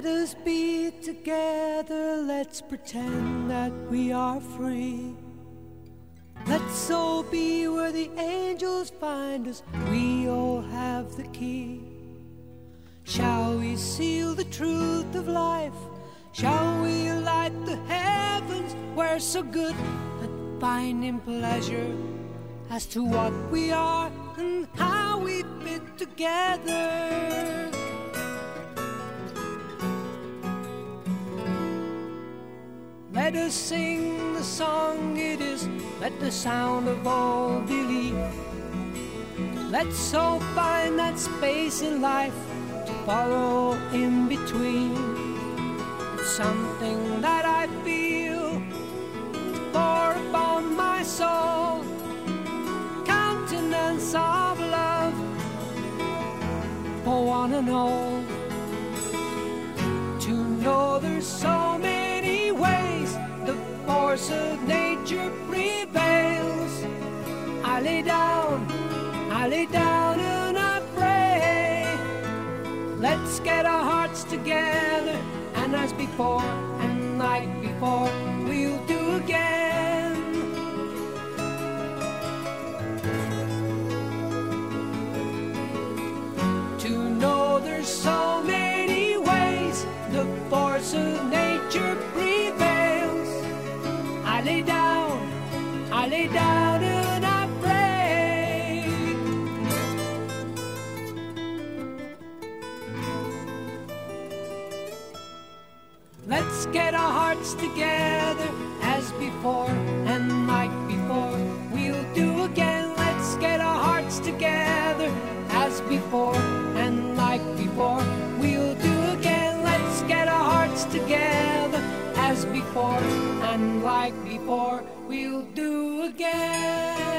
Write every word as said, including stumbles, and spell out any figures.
Let us be together, let's pretend that we are free. Let's all be where the angels find us, we all have the key. Shall we seal the truth of life? Shall we light the heavens? We're so good at finding pleasure as to what we are and how we fit together. Let us sing the song it is, let the sound of all believe. Let's all find that space in life to follow in between. It's something that I feel to pour upon my soul, countenance of love for one and all. To know there's so many ways the force of nature prevails. I lay down, I lay down and I pray. Let's get our hearts together, and as before and like before, we'll do again. To know there's so many ways the force of nature prevails. I lay down, I lay down and I pray. Let's get our hearts together as before and like before, we'll do again. Let's get our hearts together as before and like before, we'll do again. Let's get our hearts together as before and like before, we'll do again.